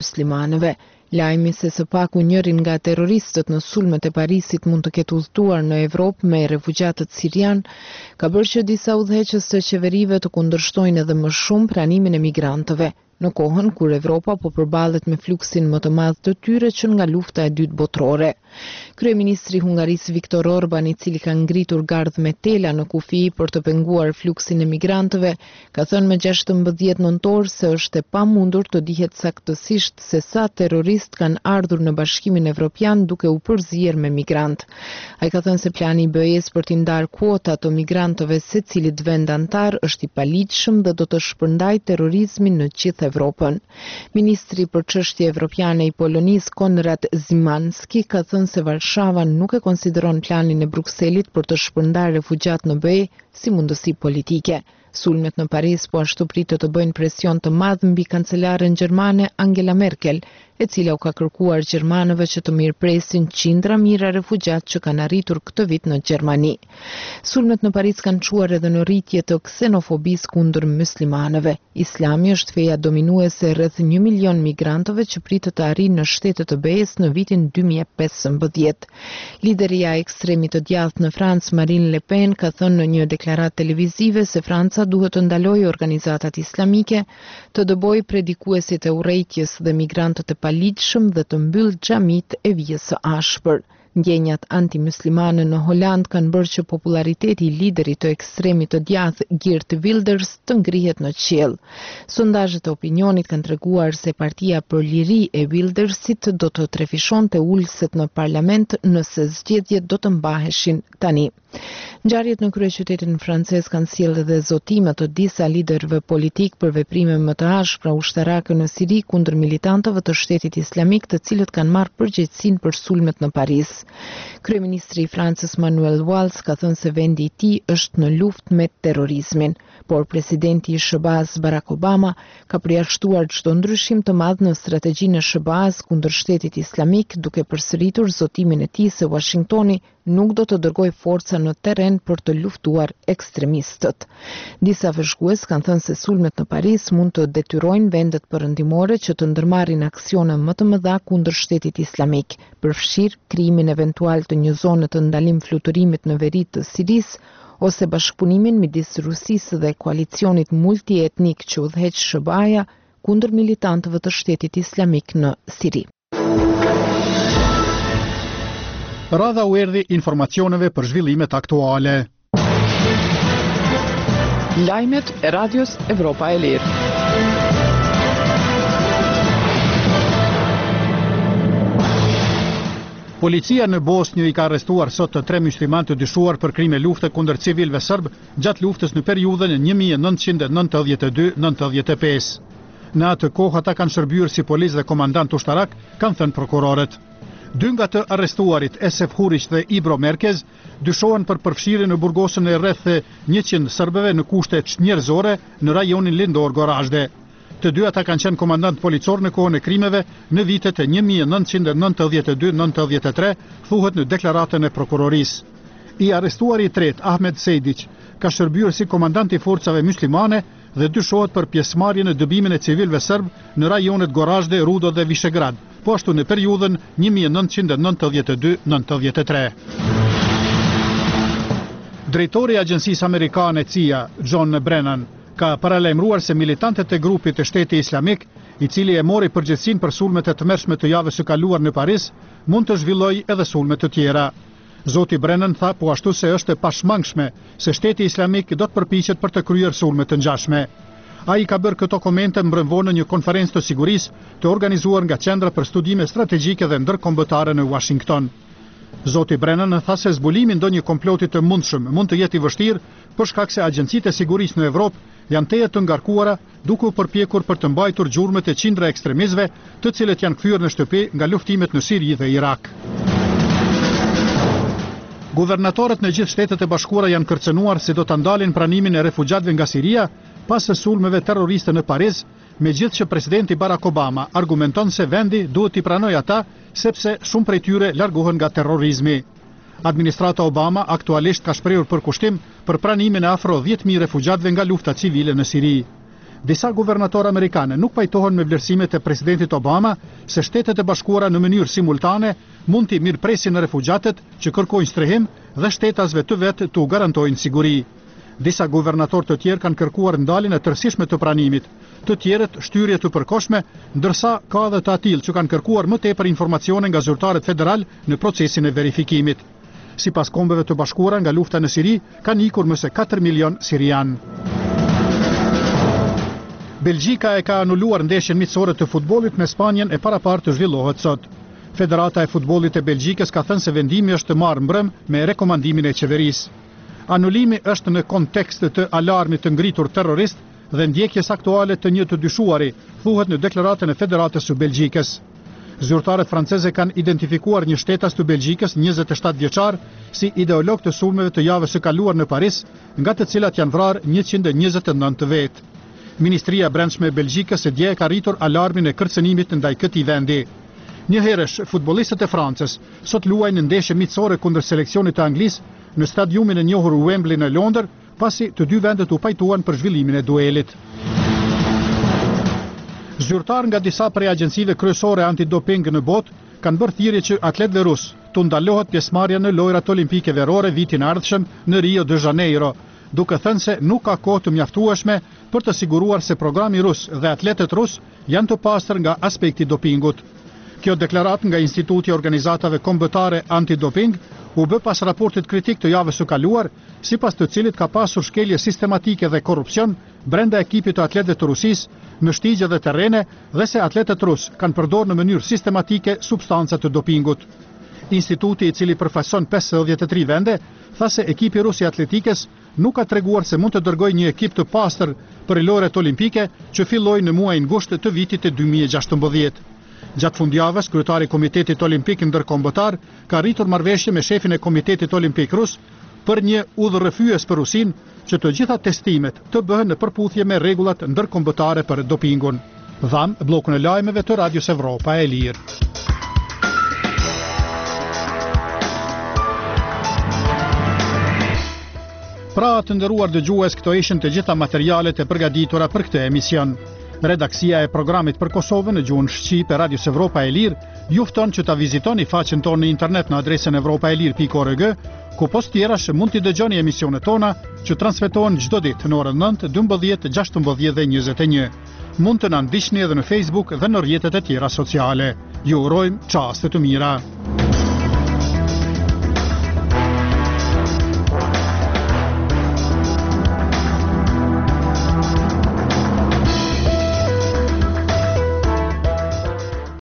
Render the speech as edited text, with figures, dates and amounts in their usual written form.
muslimanëve. Lajmi se së paku njërin nga terroristët në sulmet e Parisit mund të ketë udhëtuar në Evropë me refugjatët sirian, ka bërë që disa udhëheqës të qeverive të kundërshtojnë edhe më shumë pranimin e migrantëve, në kohën kur Evropa po përballet me fluksin më të madh të tyre që nga lufta e dytë botërore. Kryeministri i Hungarisë Viktor Orban, i cili ka ngritur gardh me tela në kufi për të penguar fluksin e migrantëve, ka thënë më 16 nëntor se është e pamundur të dihet saktësisht se sa terroristë kanë ardhur në Bashkimin Evropian duke u përzier me migrant. Ai ka thënë se plani i BE-s për t'i ndarë kuota të migrantëve secilit vend antar është i paligjshëm dhe do të shpërndajë terrorizmin në gjithë Evropën. Ministri për çështje evropiane i Polonisë Konrad Szymanski ka thënë se Varshava nuk e konsideron planin e Brukselit për të shpërndarë refugjat në BE si mundësi politike. Sulmet në Paris po ashtu pritet të bëjnë presion të madh mbi kancelaren gjermane Angela Merkel, e cila u ka kërkuar gjermanëve që të mirëpresin qindra mijëra refugjat që kanë arritur këtë vit në Gjermani. Sulmet në Paris kanë çuar edhe në rritje të ksenofobisë kundër muslimanëve. Islami është feja dominuese rreth 1 milion migrantëve që pritet të arrijnë në shtetet të BE-s në vitin 2015. Lideria e ekstremit të djathtë në Francë, Marine Le Pen, ka thënë në një deklaratë televizive se Franca duhet të ndalojë organizatat islamike, të dëbojë predikuesit e urrejtjes dhe migrantët e paligjshëm dhe të mbyll xhamit e vijës së ashpër. Ndjenjat antimuslimane në Holand kanë bërë që populariteti i liderit të ekstremit të djathtë Geert Wilders të ngrihet në qiell. Sondazhet e opinionit kanë treguar se Partia për Liri e Wildersit do të trefishonte ulëset në parlament nëse zgjedhjet do të mbaheshin tani. Ngjarjet në kryeqytetin francez kanë sjellë edhe zotime të disa liderëve politik për veprime më të ashpra ushtarake në Siri kundër militantëve të Shtetit Islamik, të cilët kanë marrë përgjegjësinë për sulmet në Paris. Kryeministri i Francës Manuel Valls ka thënë se vendi i tij është në luftë me terrorizmin, por presidenti i SBA Barack Obama ka përjashtuar çdo ndryshim të madh në strategjinë e SBA-s kundër Shtetit Islamik, duke përsëritur zotimin e tij se Washingtoni nuk do të dërgojë forca në terren për të luftuar ekstremistët. Disa vëzhgues kanë thënë se sulmet në Paris mund të detyrojnë vendet perëndimore që të ndërmarrin aksione më të mëdha kundër Shtetit Islamik, përfshirë krijimin eventual të një zone të ndalim fluturimit në veri të Sirisë ose bashkëpunimin midis Rusisë dhe koalicionit multietnik që udhëheq SBA-ja kundër militantëve të Shtetit Islamik në Siri. Radha u erdhi informacioneve për zhvillimet aktuale. Lajmet e Radios Evropa e Lirë. Policia në Bosnjë i ka arrestuar sot të 3 musliman të dyshuar për krime lufte kundër civilëve serb gjatë luftës në periudhën 1992-95. Në atë kohë ata kanë shërbyer si policë dhe komandant ushtarak, kanë thënë prokurorët. 2 nga të arrestuarit, Esef Hurić dhe Ibro Merkez, dyshohen për përfshirje në burgosën e rreth 100 serbëve në kushte njerëzore në rajonin lindor Gorazde. Të dy ata kanë qenë komandant policor në kohën e krimeve në vitet e 1992-93, thuhet në deklaratën e prokurorisë. I arrestuari i tretë, Ahmed Sejdić, ka shërbyer si komandant i forcave muslimane dhe dyshohet për pjesëmarrje në dëbimin e civilëve serb në rajonet Gorazde, Rudo dhe Vishegrad, po ashtu në periudhën 1992-93. Drejtori i Agjencisë Amerikane CIA, John Brennan, ka paralajmëruar se militantët e grupit të Shteti Islamik, i cili e mori përgjegjësinë për sulmet e tmerrshme të javës së kaluar në Paris, mund të zhvillojë edhe sulme të tjera. Zoti Brennan tha po ashtu se është e pashmangshme se Shteti Islamik do të përpiqet për të kryer sulme të ngjashme. Ai ka bërë këto komente mbrëmvonë në një konferencë të sigurisë të organizuar nga Qendra për Studime Strategjike dhe Ndërkombëtare në Washington. Zoti Brennan tha se zbulimi ndonjë komploti të mundshëm mund të jetë i vështirë për shkak se agjencitë e sigurisë në Evropë janë tejet të ngarkuara duke u përpjekur për të mbajtur gjurmët e qindra ekstremistëve, të cilët janë kthyer në shtëpi nga luftimet në Siri dhe Irak. Guvernatorët në gjithë Shtetet e Bashkuara janë kërcënuar se do ta ndalin pranimin e refugjatëve nga Siria pas së sulmeve terroriste në Paris, megjithëse që presidenti Barack Obama argumenton se vendi duhet t'i pranojë ata sepse shumë prej tyre largohen nga terrorizmi. Administrata Obama aktualisht ka shprehur përkushtim për pranimin e afro 10.000 refugjatëve nga lufta civile në Siri. Disa guvernatorë amerikanë nuk pajtohen me vlerësimet e presidentit Obama se Shtetet e Bashkuara në mënyrë simultane mund t'i mirëpresin refugjatët që kërkojnë strehim dhe shtetasve të vetë t'u garantojnë siguri. Disa guvernatorë të tjerë kanë kërkuar ndaljen e tërësishme të pranimit, të tjerët shtyrje të përkohshme, ndërsa ka edhe të atill që kanë kërkuar më tepër informacione nga zyrtarët federal në procesin e verifikimit. Sipas Kombeve të Bashkuara, nga lufta në Siri kanë ikur më se 4 milion sirian. Belgjika e ka anuluar ndeshjen miqësore të futbollit me Spanjen e paraparë të zhvillohet sot. Federata e futbollit e Belgjikës ka thënë se vendimi është të marrë mbrëm me rekomandimin e qeverisë. Anulimi është në kontekst të alarmit të ngritur terrorist dhe ndjekjes aktuale të një të dyshuari, thuhet në deklaratën e Federatës së Belgjikës. Zyrtarët franceze kanë identifikuar një shtetas të Belgjikës, 27 vjeçar, si ideolog të sulmeve të javës së kaluar në Paris, nga të cilat janë vrarë 129 të vetë. Ministria e Brendshme e Belgjikës e dje ka rritur alarmin e kërcënimit ndaj këtij vendi. Njëherësh, futbollistët e Francës sot luajnë ndeshje miqësore kundër seleksionit të Anglisë në stadiumin e njohur Wembley në Londër, pasi të dy vendet u pajtuan për zhvillimin e duelit. Zyrtar nga disa prej agjencive kryesore antidoping në botë kanë bërë thirrje që atletëve rusë të ndalohet pjesëmarrja në lojrat olimpike verore vitin e ardhshëm në Rio de Janeiro, duke thënë se nuk ka kohë të mjaftueshme për të siguruar se programi rus dhe atletët rus janë të pastër nga aspekti dopingut. Kjo deklarat nga Instituti i Organizatave Kombëtare Antidoping u bë pas raportit kritik të javës së kaluar, sipas të cilit ka pasur shkelje sistematike dhe korrupsion brenda ekipit të atletëve të Rusisë në shtigje dhe terrene dhe se atletët rus kanë përdorur në mënyrë sistematike substanca të dopingut. Instituti, i cili përfaqëson 53 vende, tha se ekipi rus i atletikës nuk ka treguar se mund të dërgojë një ekip të pastër për lojrat olimpike që filloi në muajin gusht të vitit 2016. Gjatë fundjavës, kryetari i Komitetit Olimpik Ndërkombëtar ka rritur marrëveshje me shefin e Komitetit Olimpik Rus për një udhërrëfyes për Rusin që të gjitha testimet të bëhen në përputhje me rregullat ndërkombëtare për dopingun. Dham bllokun e lajmeve të Radios Evropa e Lirë. Pra të nderuar dëgjues, këto ishin të gjitha materialet e përgatitura për këtë emision. Redaksia e programit për Kosovën në gjuhën shqip e Radios Evropa e Lirë ju fton që ta vizitoni faqen tonë në internet në adresën evropaelir.org, ku post tjerash mund t'i dëgjoni emisionet tona që transmetohen çdo ditë në orën 9, 12, 16 dhe 21. Mund të na ndiqni edhe në Facebook dhe në rrjetet e tjera sociale. Ju urojmë çaste të mira.